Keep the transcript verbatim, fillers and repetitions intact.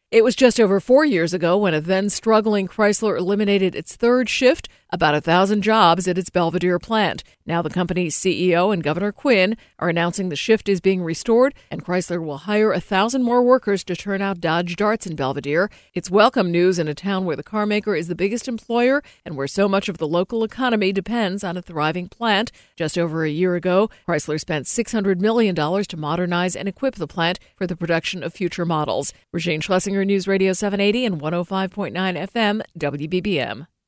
It was just over four years ago when a then-struggling Chrysler eliminated its third shift, about a thousand jobs at its Belvidere plant. Now the company's C E O and Governor Quinn are announcing the shift is being restored, and Chrysler will hire a thousand more workers to turn out Dodge Darts in Belvidere. It's welcome news in a town where the carmaker is the biggest employer and where so much of the local economy depends on a thriving plant. Just over a year ago, Chrysler spent six hundred million dollars to modernize and equip the plant for the production of future models. Regine Schlesinger, News Radio seven eighty and one oh five point nine F M, W B B M.